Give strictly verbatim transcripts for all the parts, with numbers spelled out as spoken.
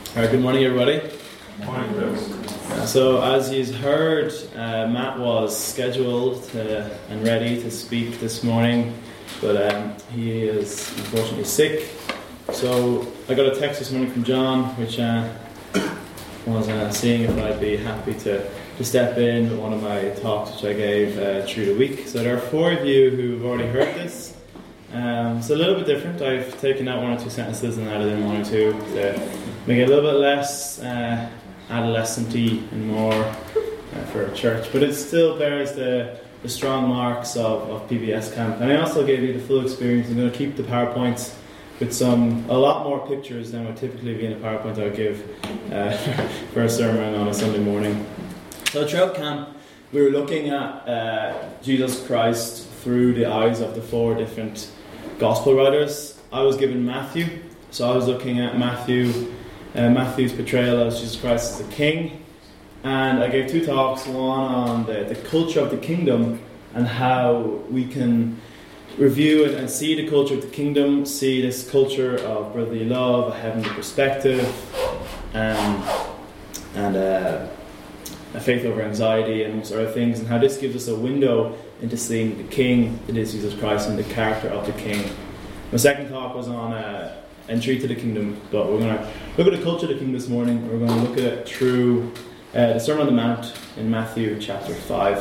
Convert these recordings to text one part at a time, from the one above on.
All right, good morning, everybody. Morning, Bill. Uh, so, as you've heard, uh, Matt was scheduled to, and ready to speak this morning, but um, he is unfortunately sick. So, I got a text this morning from John, which uh, was uh, seeing if I'd be happy to, to step in with one of my talks, which I gave uh, through the week. So, there are four of you who've already heard this. Um, it's a little bit different. I've taken out one or two sentences and added in one or two to make it a little bit less uh, adolescent-y and more uh, for a church, but it still bears the, the strong marks of, of P B S camp. And I also gave you the full experience. I'm going to keep the PowerPoints with some a lot more pictures than would typically be in a PowerPoint I would give uh, for a sermon on a Sunday morning. So throughout camp, we were looking at uh, Jesus Christ through the eyes of the four different Gospel writers. I was given Matthew, so I was looking at Matthew, uh, Matthew's portrayal of Jesus Christ as the King, and I gave two talks, one on the, the culture of the kingdom and how we can review it and see the culture of the kingdom, see this culture of brotherly love, a heavenly perspective, um, and uh, a faith over anxiety and sort of things, and how this gives us a window into seeing the King that is Jesus Christ and the character of the King. My second talk was on uh, entry to the kingdom, but we're going to look at the culture of the kingdom this morning. We're going to look at it through uh, the Sermon on the Mount in Matthew chapter five.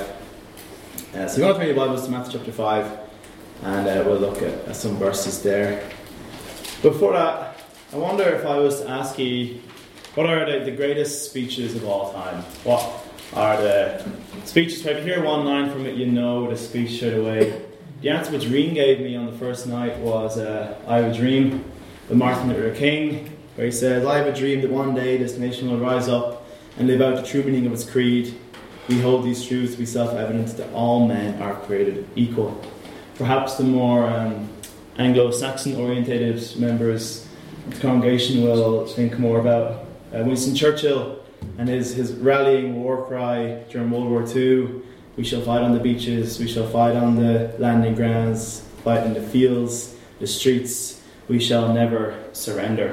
Uh, so we're going to turn your Bibles to Matthew chapter five, and uh, we'll look at, at some verses there. Before that, I wonder if I was to ask you, what are the, the greatest speeches of all time? What are the speeches? If you hear one line from it, you know the speech straight away. The answer which Reen gave me on the first night was uh, I Have a Dream with Martin Luther King, where he says, I have a dream that one day this nation will rise up and live out the true meaning of its creed. We hold these truths to be self-evident that all men are created equal. Perhaps the more um, Anglo-Saxon orientated members of the congregation will think more about uh, Winston Churchill and his, his rallying war cry during World War Two. We shall fight on the beaches, we shall fight on the landing grounds, fight in the fields, the streets, we shall never surrender.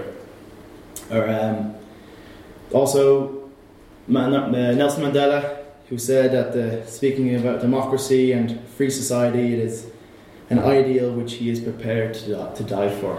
Or um, also Man- uh, Nelson Mandela, who said that the, speaking about democracy and free society, it is an ideal which he is prepared to, to die for.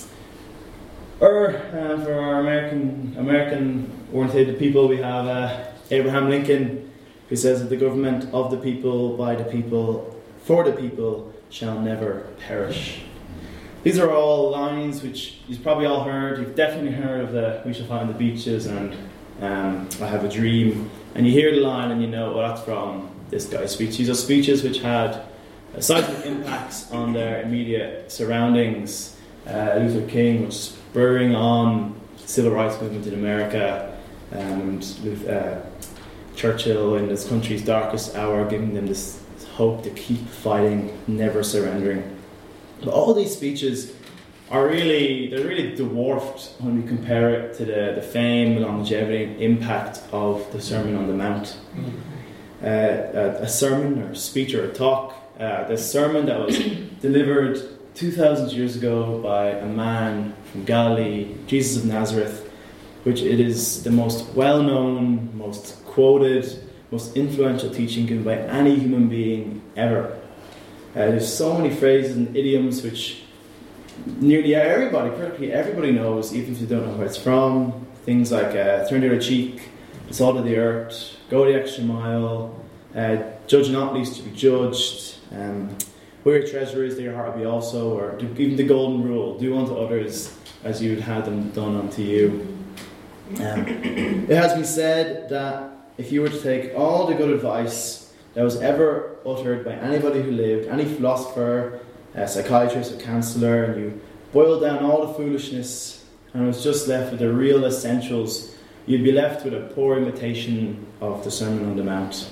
Or uh, for our American American oriented people, we have uh, Abraham Lincoln, who says that the government of the people, by the people, for the people, shall never perish. These are all lines which you've probably all heard. You've definitely heard of the "We shall fight on the beaches" and um, "I have a dream." And you hear the line and you know, well, that's from this guy's speech. These are speeches which had seismic impacts on their immediate surroundings. Uh, Luther King was spurring on the civil rights movement in America, and uh, Churchill in his country's darkest hour, giving them this hope to keep fighting, never surrendering. But all these speeches are really, they're really dwarfed when we compare it to the, the fame, longevity, and impact of the Sermon on the Mount. Uh, a, a sermon or a speech or a talk, uh, the sermon that was delivered two thousand years ago by a man from Galilee, Jesus of Nazareth, which it is the most well-known, most quoted, most influential teaching given by any human being ever. Uh, there's so many phrases and idioms which nearly everybody, practically everybody knows, even if you don't know where it's from. Things like uh, turn the other cheek, the salt of the earth, go the extra mile, uh, judge not lest you be judged, um, where your treasure is, there your heart will be also, or even the golden rule, do unto others as you would have them done unto you. Um, it has been said that if you were to take all the good advice that was ever uttered by anybody who lived, any philosopher, a psychiatrist, a counsellor, and you boiled down all the foolishness and was just left with the real essentials, you'd be left with a poor imitation of the Sermon on the Mount.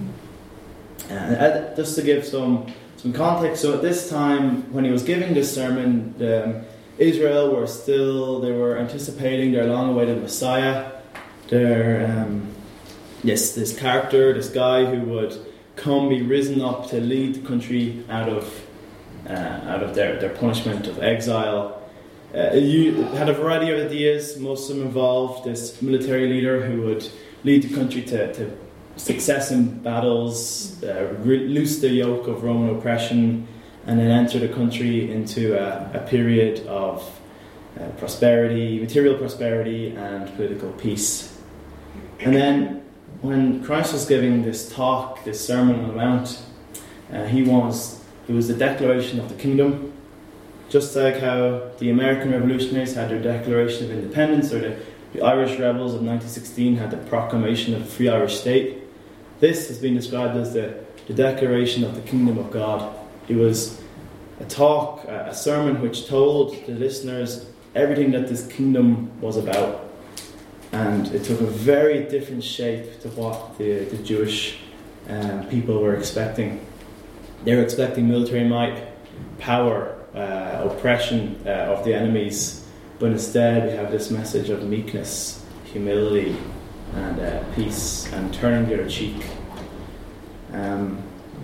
And just to give some some context, so at this time when he was giving this sermon, the, um, Israel were still, they were anticipating their long-awaited Messiah, their um, this this character, this guy who would come, be risen up to lead the country out of uh, out of their, their punishment of exile. uh, you had a variety of ideas. Most of them involved this military leader who would lead the country to, to success in battles, uh, re- loose the yoke of Roman oppression, and then enter the country into a, a period of uh, prosperity, material prosperity, and political peace. And then when Christ was giving this talk, this Sermon on the Mount, uh, he was it was the declaration of the kingdom, just like how the American revolutionaries had their Declaration of Independence, or the, the Irish rebels of nineteen sixteen had the Proclamation of the Free Irish State. This has been described as the, the declaration of the kingdom of God. It was a talk, a sermon which told the listeners everything that this kingdom was about. And it took a very different shape to what the, the Jewish um, people were expecting. They were expecting military might, power, uh, oppression uh, of the enemies. But instead we have this message of meekness, humility, and uh, peace, and turning the other cheek. Um,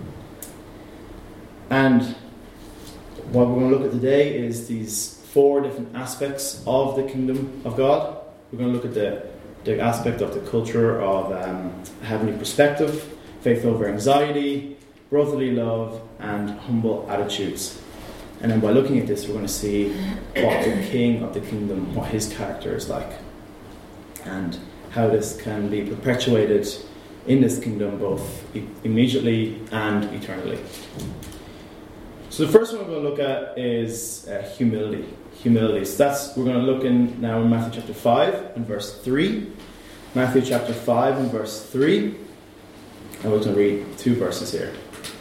and what we're going to look at today is these four different aspects of the kingdom of God. We're going to look at the, the aspect of the culture of um, heavenly perspective, faith over anxiety, brotherly love, and humble attitudes. And then by looking at this, we're going to see what the king of the kingdom, what his character is like, and how this can be perpetuated in this kingdom both e- immediately and eternally. So the first one we're going to look at is uh, humility. Humility. So that's we're going to look in now in Matthew chapter five and verse three. Matthew chapter five and verse three. And we're going to read two verses here.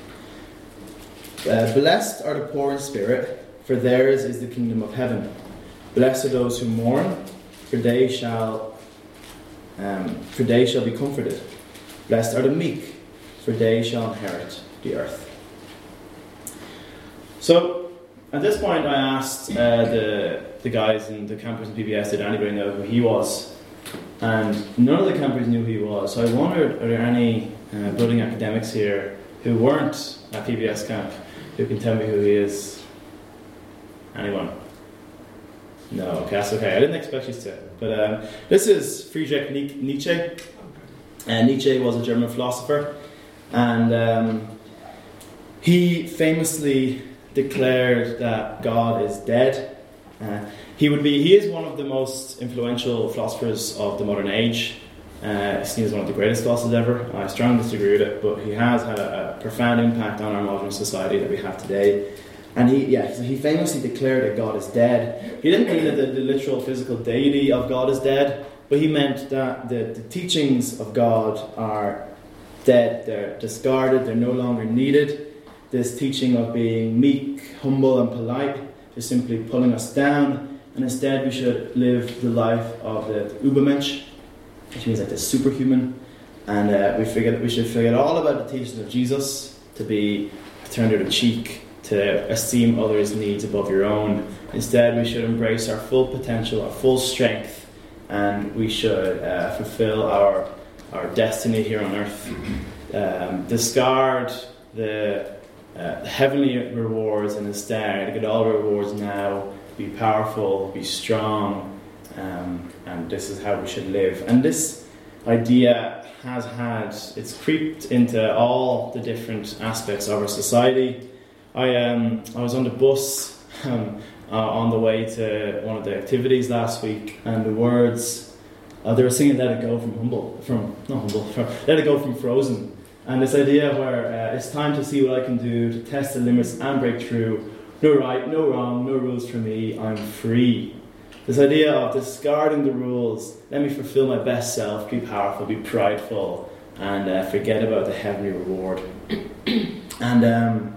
Uh, Blessed are the poor in spirit, for theirs is the kingdom of heaven. Blessed are those who mourn, for they shall um, for they shall be comforted. Blessed are the meek, for they shall inherit the earth. So, at this point, I asked uh, the the guys in the campers in P B S, did anybody know who he was? And none of the campers knew who he was. So I wondered, are there any uh, budding academics here who weren't at P B S camp who can tell me who he is? Anyone? No, okay, that's okay. I didn't expect you to. But um, this is Friedrich Nietzsche. And Nietzsche was a German philosopher. And um, he famously declared that God is dead. Uh, he would be. He is one of the most influential philosophers of the modern age. Uh, seen as one of the greatest philosophers ever. I strongly disagree with it, but he has had a, a profound impact on our modern society that we have today. And he, yeah, so he famously declared that God is dead. He didn't mean that the, the literal physical deity of God is dead, but he meant that the, the teachings of God are dead. They're discarded. They're no longer needed. This teaching of being meek, humble, and polite is simply pulling us down, and instead we should live the life of the Übermensch, which means like the superhuman, and uh, we forget we should forget all about the teachings of Jesus, to be to turn the other cheek, to esteem others' needs above your own. Instead, we should embrace our full potential, our full strength, and we should uh, fulfill our our destiny here on earth. Um, discard the Uh, heavenly rewards, and instead get all the rewards now. Be powerful, be strong, um, and this is how we should live. And this idea has had it's creeped into all the different aspects of our society. I um I was on the bus um, uh, on the way to one of the activities last week, and the words uh, they were singing "Let It Go" from Humble, from not Humble, from, "Let It Go" from Frozen. And this idea where uh, it's time to see what I can do, to test the limits and break through. No right, no wrong, no rules for me, I'm free. This idea of discarding the rules, let me fulfill my best self, be powerful, be prideful, and uh, forget about the heavenly reward. And um,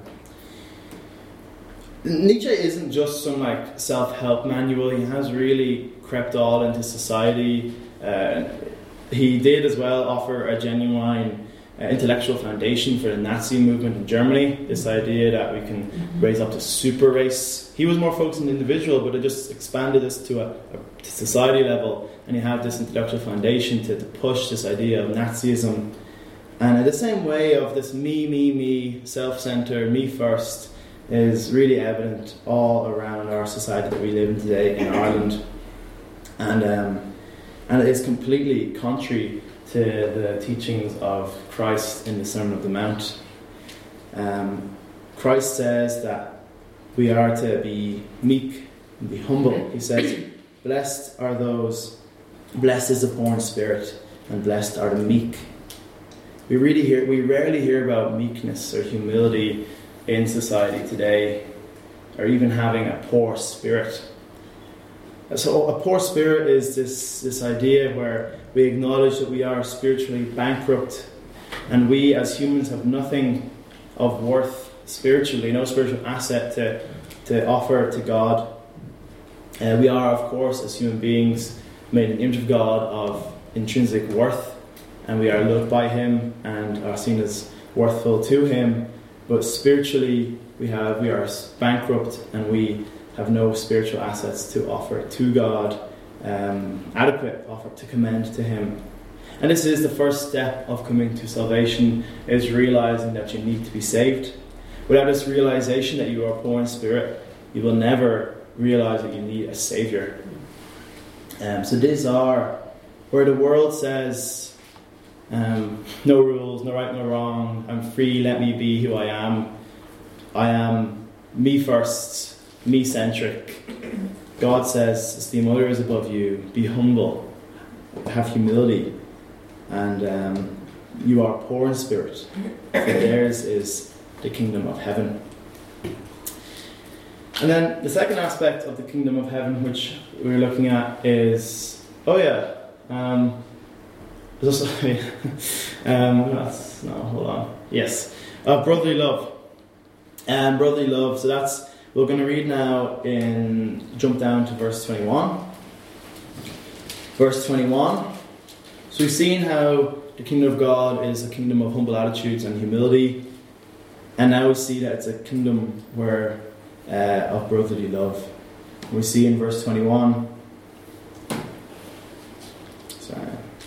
Nietzsche isn't just some like self-help manual. He has really crept all into society. Uh, he did as well offer a genuine Uh, intellectual foundation for the Nazi movement in Germany. This idea that we can raise up to super race. He was more focused on the individual, but it just expanded this to a, a to society level, and you have this intellectual foundation to, to push this idea of Nazism. And in the same way of this me, me, me, self-centered, me first, is really evident all around our society that we live in today in Ireland. And um, and it is completely contrary to the teachings of Christ in the Sermon on the Mount. Um, Christ says that we are to be meek and be humble. He says, blessed are those, blessed is the poor in spirit, and blessed are the meek. We really hear, we rarely hear about meekness or humility in society today, or even having a poor spirit. So a poor spirit is this, this idea where we acknowledge that we are spiritually bankrupt, and we as humans have nothing of worth spiritually, no spiritual asset to, to offer to God. Uh, we are, of course, as human beings, made in the image of God of intrinsic worth, and we are loved by Him and are seen as worthful to Him. But spiritually, we have we are bankrupt, and we have no spiritual assets to offer to God, um, adequate offer to commend to Him. And this is the first step of coming to salvation, is realizing that you need to be saved. Without this realization that you are poor in spirit, you will never realize that you need a Saviour. Um, so these are where the world says, um, no rules, no right, no wrong, I'm free, let me be who I am. I am me first, me-centric. God says, esteem others above you, be humble, have humility, and um, you are poor in spirit, for theirs is the kingdom of heaven. And then the second aspect of the kingdom of heaven, which we're looking at, is, oh yeah, um, there's also, um, that's, no, hold on, yes, uh, brotherly love, and um, brotherly love, so that's, we're going to read now in, jump down to verse twenty-one. Verse twenty-one. So we've seen how the kingdom of God is a kingdom of humble attitudes and humility. And now we see that it's a kingdom where uh, of brotherly love. We see in verse twenty-one. Sorry.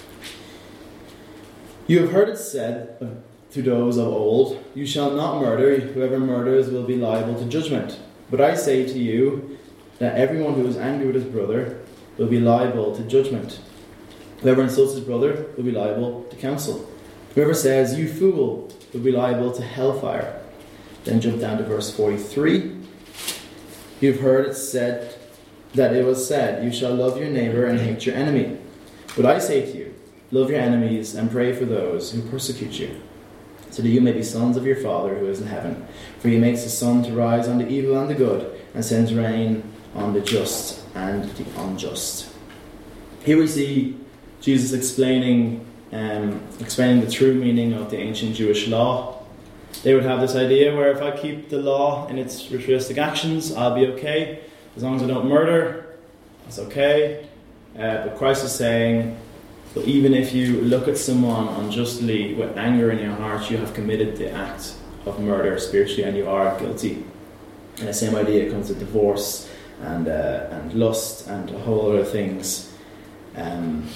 You have heard it said to those of old, you shall not murder, whoever murders will be liable to judgment. But I say to you that everyone who is angry with his brother will be liable to judgment. Whoever insults his brother will be liable to counsel. Whoever says, you fool, will be liable to hellfire. Then jump down to verse forty-three. You've heard it said that it was said, you shall love your neighbour and hate your enemy. But I say to you, love your enemies and pray for those who persecute you, so that you may be sons of your Father who is in heaven. For He makes the sun to rise on the evil and the good, and sends rain on the just and the unjust. Here we see Jesus explaining, um, explaining the true meaning of the ancient Jewish law. They would have this idea where if I keep the law in its ritualistic actions, I'll be okay. As long as I don't murder, that's okay. Uh, but Christ is saying, but even if you look at someone unjustly with anger in your heart, you have committed the act of murder spiritually, and you are guilty. And the same idea comes with divorce and uh, and lust and a whole other things. Um,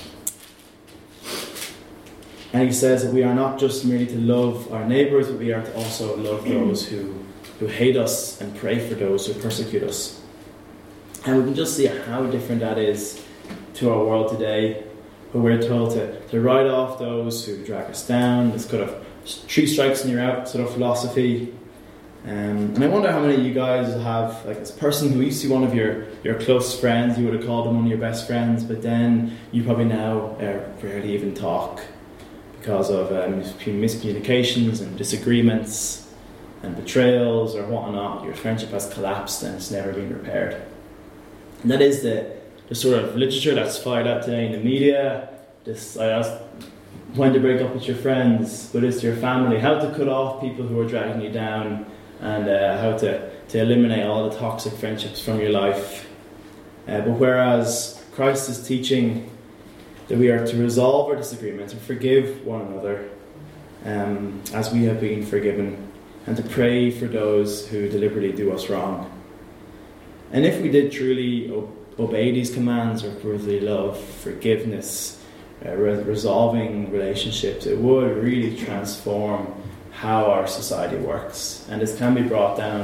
and he says that we are not just merely to love our neighbours, but we are to also love those who, who hate us and pray for those who persecute us. And we can just see how different that is to our world today, where we're told to, to write off those who drag us down, this kind of three strikes and you're out sort of philosophy. Um, and I wonder how many of you guys have, like, this person who used to be one of your, your close friends, you would have called them one of your best friends, but then you probably now uh, rarely even talk because of um, miscommunications and disagreements and betrayals or whatnot. Your friendship has collapsed and it's never been repaired. And that is the, the sort of literature that's fired out today in the media. This, I asked when to break up with your friends, but it's your family, how to cut off people who are dragging you down, and uh, how to, to eliminate all the toxic friendships from your life. Uh, but whereas Christ is teaching that we are to resolve our disagreements and forgive one another um, as we have been forgiven, and to pray for those who deliberately do us wrong. And if we did truly o- obey these commands of brotherly love, forgiveness, uh, re- resolving relationships, it would really transform how our society works. And this can be brought down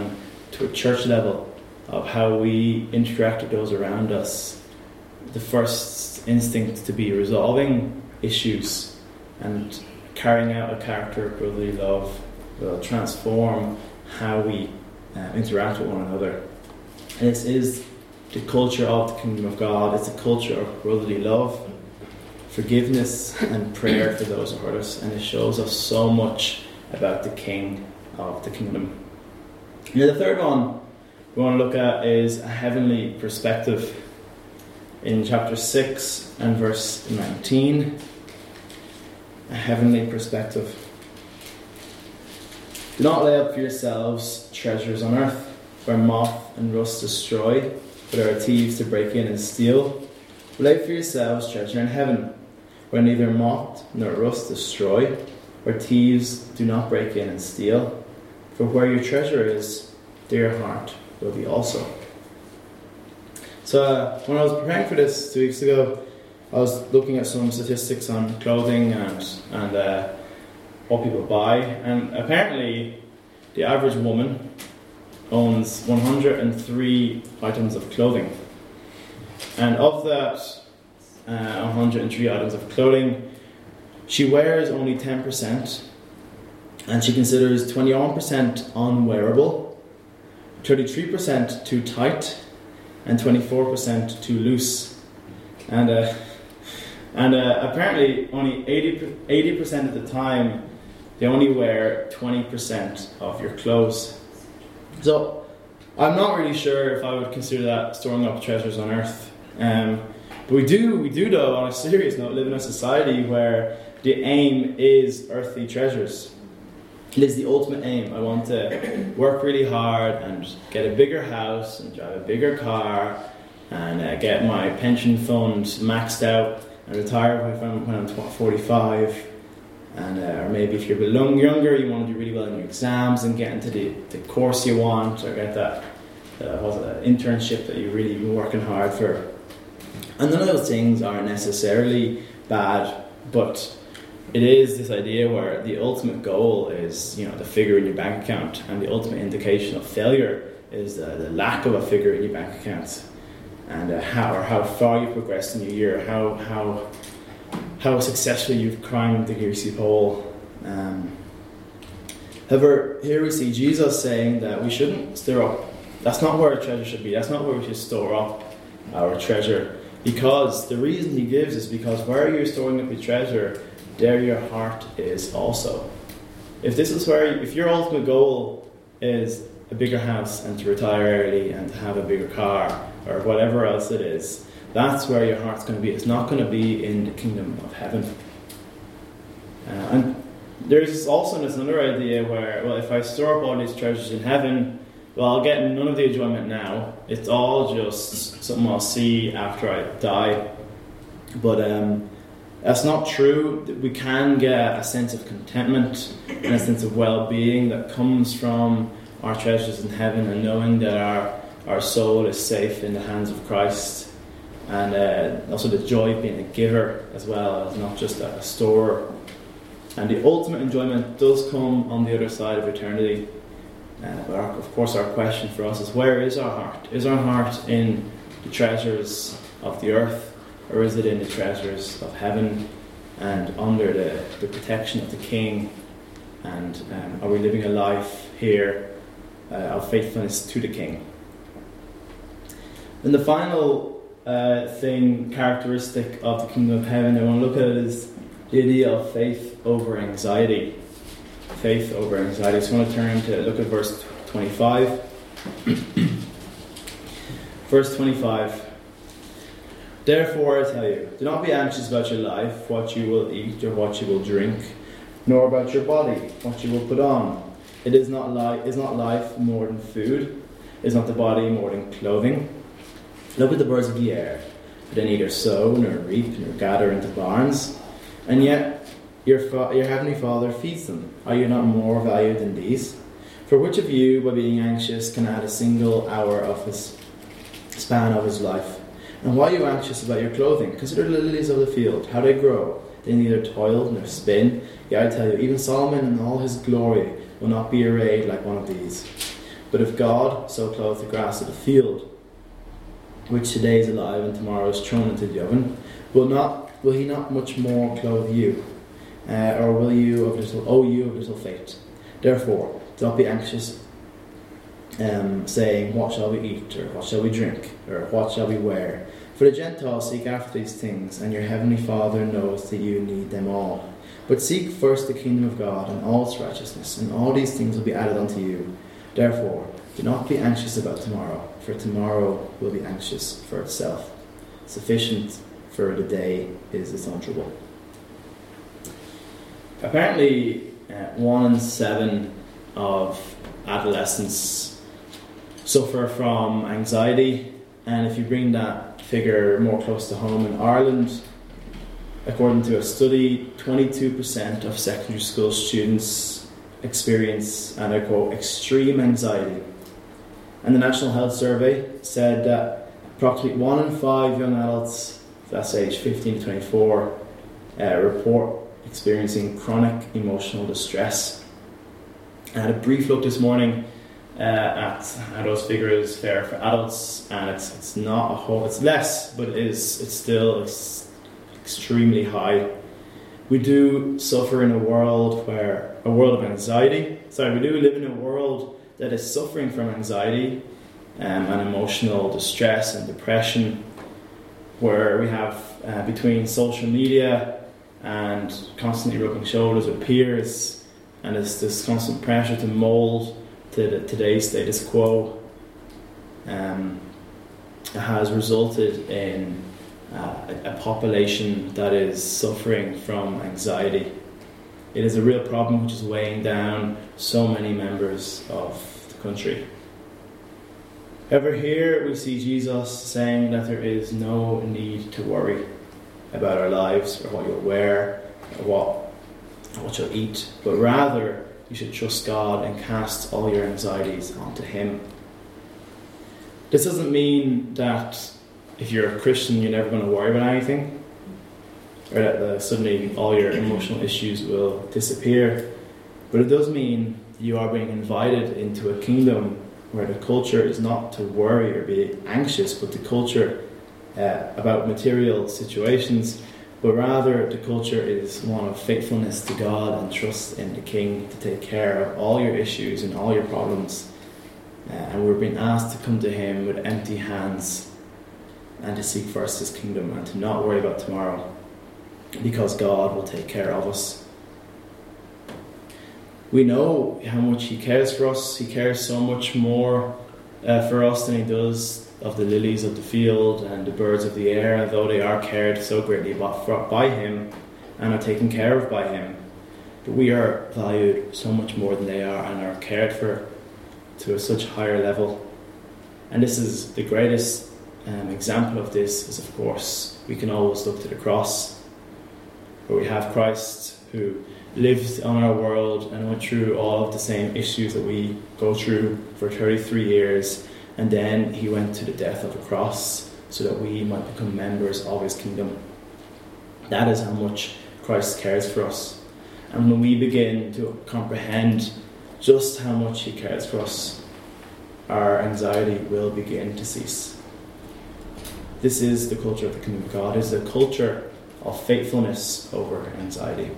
to a church level of how we interact with those around us, the first instinct to be resolving issues and carrying out a character of brotherly love will transform how we uh, interact with one another. And this is the culture of the kingdom of God. It's a culture of brotherly love, forgiveness and prayer for those who hurt us, and it shows us so much about the King of the kingdom. Now the third one we want to look at is a heavenly perspective. In chapter six and verse nineteen, a heavenly perspective. Do not lay up for yourselves treasures on earth, where moth and rust destroy, but there are thieves to break in and steal. But lay for yourselves treasure in heaven, where neither moth nor rust destroy, where thieves do not break in and steal. For where your treasure is, there your heart will be also. So uh, when I was preparing for this two weeks ago, I was looking at some statistics on clothing and and uh, what people buy, and apparently the average woman owns one hundred three items of clothing, and of that uh, one hundred three items of clothing, she wears only ten percent, and she considers twenty-one percent unwearable, thirty-three percent too tight, and twenty-four percent too loose. And uh, and uh, apparently only eighty percent of the time they only wear twenty percent of your clothes. So I'm not really sure if I would consider that storing up treasures on earth. Um, but we do, we do though, on a serious note, live in a society where the aim is earthly treasures. It is the ultimate aim. I want to work really hard and get a bigger house and drive a bigger car and uh, get my pension fund maxed out and retire when I'm forty-five. And uh, or maybe if you're a bit younger, you want to do really well in your exams and get into the, the course you want, or get that uh, what's it, internship that you've really been working hard for. And none of those things are necessarily bad, but it is this idea where the ultimate goal is, you know, the figure in your bank account, and the ultimate indication of failure is the, the lack of a figure in your bank account, and uh, how or how far you progressed in your year, how how how successfully you've climbed the greasy pole. Um, however, here we see Jesus saying that we shouldn't store up. That's not where our treasure should be. That's not where we should store up our treasure, because the reason he gives is because where you're storing up your treasure, there your heart is also. If this is where, if your ultimate goal is a bigger house and to retire early and to have a bigger car or whatever else it is, that's where your heart's going to be. It's not going to be in the kingdom of heaven. Uh, and there's also this another idea where, well, if I store up all these treasures in heaven, well, I'll get none of the enjoyment now. It's all just something I'll see after I die. But um, that's not true. We can get a sense of contentment and a sense of well-being that comes from our treasures in heaven, and knowing that our, our soul is safe in the hands of Christ. And uh, also the joy of being a giver as well, as not just a storer. And the ultimate enjoyment does come on the other side of eternity. Uh, but our, of course our question for us is, where is our heart? Is our heart in the treasures of the earth, or is it in the treasures of heaven and under the, the protection of the King? And um, are we living a life here uh, of faithfulness to the King? And the final Uh, thing, characteristic of the kingdom of heaven I want to look at is the idea of faith over anxiety. Faith over anxiety. So I want to turn to look at verse twenty-five. Verse twenty-five. Therefore I tell you, do not be anxious about your life, what you will eat or what you will drink, nor about your body, what you will put on. It is not life, is not life more than food? Is not the body more than clothing? Look at the birds of the air, for they neither sow, nor reap, nor gather into barns, and yet your fa- your heavenly Father feeds them. Are you not more valued than these? For which of you, by being anxious, can add a single hour of his span of his life? And why are you anxious about your clothing? Consider the lilies of the field, how they grow. They neither toil nor spin. Yet I tell you, even Solomon in all his glory will not be arrayed like one of these. But if God so clothed the grass of the field, which today is alive and tomorrow is thrown into the oven, will not will he not much more clothe you? Uh, or will you of little oh you of little faith? Therefore, do not be anxious, um, saying, what shall we eat, or what shall we drink, or what shall we wear? For the Gentiles seek after these things, and your heavenly Father knows that you need them all. But seek first the kingdom of God and all its righteousness, and all these things will be added unto you. Therefore, do not be anxious about tomorrow, for tomorrow will be anxious for itself. Sufficient for the day is its own trouble. Apparently, uh, one in seven of adolescents suffer from anxiety, and if you bring that figure more close to home, in Ireland, according to a study, twenty-two percent of secondary school students experience, and I quote, extreme anxiety. And the National Health Survey said that approximately one in five young adults, that's age fifteen to twenty-four, uh, report experiencing chronic emotional distress. I had a brief look this morning uh, at how those figures fare for adults, and it's it's not a whole, it's less, but it is it's still it's extremely high. We do suffer in a world where a world of anxiety. Sorry, we do live in a world that is suffering from anxiety um, and emotional distress and depression, where we have uh, between social media and constantly rubbing shoulders with peers, and it's this constant pressure to mould to the, today's status quo, um, has resulted in uh, a, a population that is suffering from anxiety. It is a real problem which is weighing down so many members of the country. However, here we see Jesus saying that there is no need to worry about our lives, or what you'll wear, or what, what you'll eat, but rather you should trust God and cast all your anxieties onto Him. This doesn't mean that if you're a Christian you're never going to worry about anything, or that uh, suddenly all your emotional issues will disappear, but it does mean you are being invited into a kingdom where the culture is not to worry or be anxious, but the culture Uh, about material situations, but rather the culture is one of faithfulness to God and trust in the King to take care of all your issues and all your problems. Uh, and we're being asked to come to Him with empty hands and to seek first His kingdom and to not worry about tomorrow, because God will take care of us. We know how much He cares for us. He cares so much more uh, for us than He does of the lilies of the field and the birds of the air, though they are cared so greatly by Him and are taken care of by Him. But we are valued so much more than they are and are cared for to a such higher level. And this is the greatest um, example of this is, of course, we can always look to the cross, where we have Christ who lived on our world and went through all of the same issues that we go through for thirty-three years. And then He went to the death of the cross so that we might become members of His kingdom. That is how much Christ cares for us. And when we begin to comprehend just how much He cares for us, our anxiety will begin to cease. This is the culture of the kingdom of God. It is a culture of faithfulness over anxiety.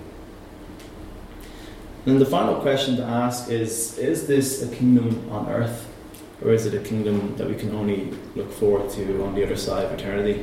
And the final question to ask is, is this a kingdom on earth? Or is it a kingdom that we can only look forward to on the other side of eternity?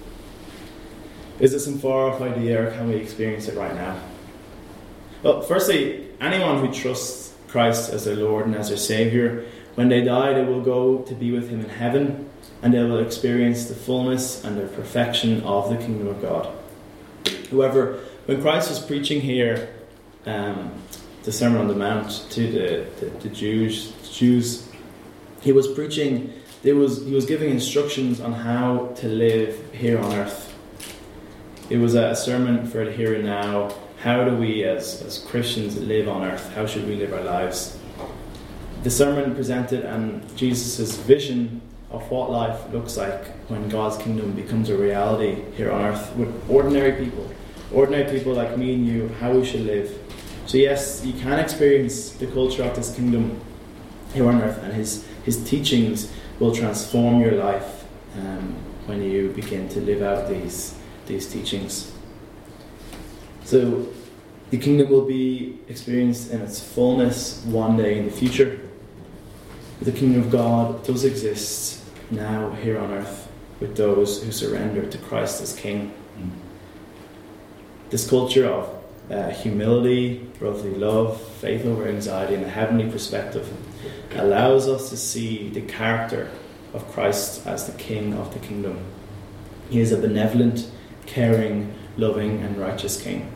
Is it some far-off idea, or can we experience it right now? Well, firstly, anyone who trusts Christ as their Lord and as their Saviour, when they die, they will go to be with Him in heaven, and they will experience the fullness and the perfection of the kingdom of God. However, when Christ was preaching here, um, the Sermon on the Mount to the, the, the Jews, the Jews, He was preaching, there was, he was giving instructions on how to live here on earth. It was a sermon for the here and now. How do we as, as Christians live on earth? How should we live our lives? The sermon presented and Jesus' vision of what life looks like when God's kingdom becomes a reality here on earth with ordinary people. Ordinary people like me and you, how we should live. So yes, you can experience the culture of this kingdom here on earth, and his, his teachings will transform your life um, when you begin to live out these, these teachings. So the kingdom will be experienced in its fullness one day in the future. The kingdom of God does exist now here on earth with those who surrender to Christ as King. Mm. This culture of uh, humility, brotherly love, faith over anxiety, and a heavenly perspective allows us to see the character of Christ as the King of the kingdom. He is a benevolent, caring, loving, and righteous King.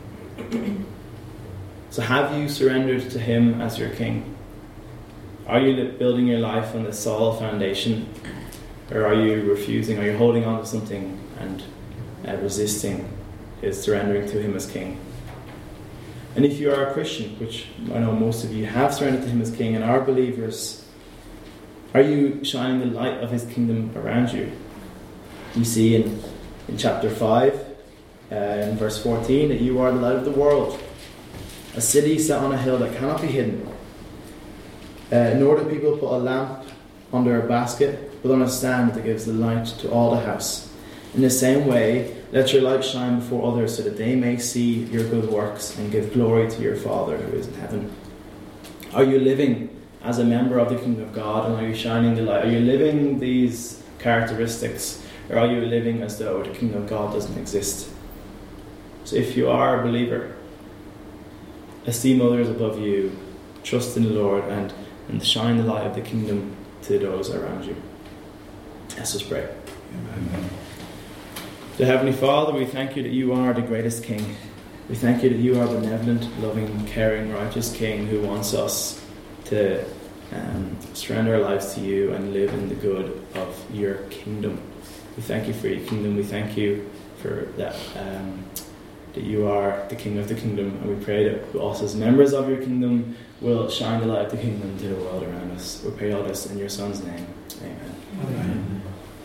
So have you surrendered to him as your King? Are you building your life on the solid foundation? Or are you refusing, are you holding on to something and uh, resisting his surrendering to him as King? And if you are a Christian, which I know most of you have surrendered to him as King and are believers, are you shining the light of his kingdom around you? You see in, in chapter five, uh, in verse fourteen, that you are the light of the world. A city set on a hill that cannot be hidden. Uh, nor do people put a lamp under a basket, but on a stand that gives the light to all the house. In the same way, let your light shine before others, so that they may see your good works and give glory to your Father who is in heaven. Are you living as a member of the kingdom of God, and are you shining the light? Are you living these characteristics, or are you living as though the kingdom of God doesn't exist? So if you are a believer, esteem others above you, trust in the Lord, and, and shine the light of the kingdom to those around you. Let's just pray. Amen. Dear Heavenly Father, we thank you that you are the greatest King. We thank you that you are the benevolent, loving, caring, righteous King who wants us to um, surrender our lives to you and live in the good of your kingdom. We thank you for your kingdom. We thank you for that, um, that you are the King of the kingdom. And we pray that us as members of your kingdom will shine the light of the kingdom to the world around us. We pray all this in your Son's name. Amen. Amen.